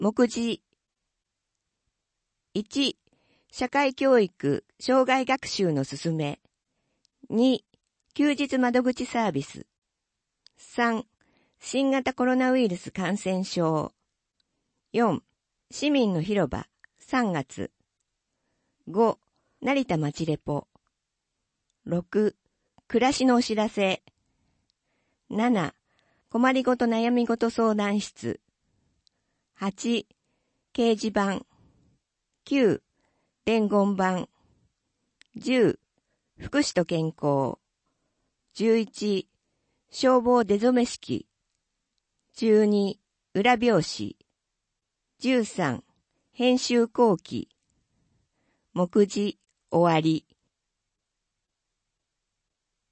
目次。1、社会教育、障害学習の進め。2、休日窓口サービス。3、新型コロナウイルス感染症。4、市民の広場、3月。5、成田町レポ。6、暮らしのお知らせ。7、困りごと悩みごと相談室。8、掲示板。9、伝言板。10、福祉と健康。11、消防出初め式。12、裏表紙。13、編集後期。目次、終わり。